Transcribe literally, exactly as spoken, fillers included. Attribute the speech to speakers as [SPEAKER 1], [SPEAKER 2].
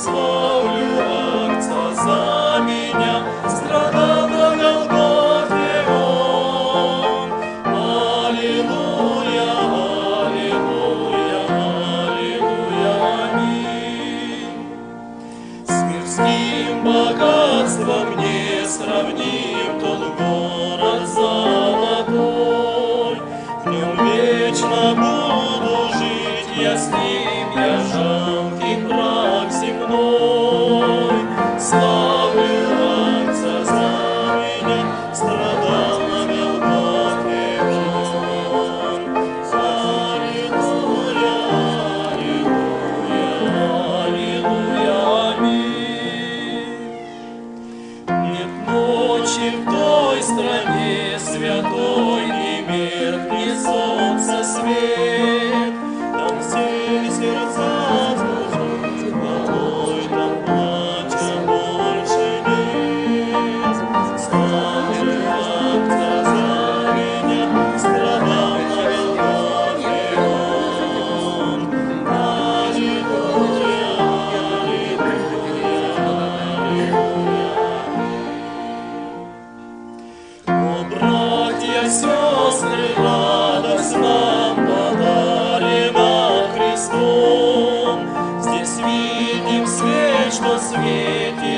[SPEAKER 1] славлю Отца за меня, страдал на Голгофе Он. Аллилуйя, аллилуйя, аллилуйя, аминь. С мирским богатством не сравним тот город золотой. В нем вечно буду жить я с ним, я жалкий прах земной. Славлю Отца за меня, страдал на Голгофе Он. Аллилуйя, аллилуйя, аллилуйя, аминь. Нет ночи в той стране святой, ни меркнет солнце свет. Там все сердца звучат хвалой, там плача больше нет. Славлю Отца за меня, страдал на Голгофе Он. Аллилуйя, аллилуйя, аллилуйя. О, братья, сестры, радость нам подарена Христом. Здесь видим свет, что светит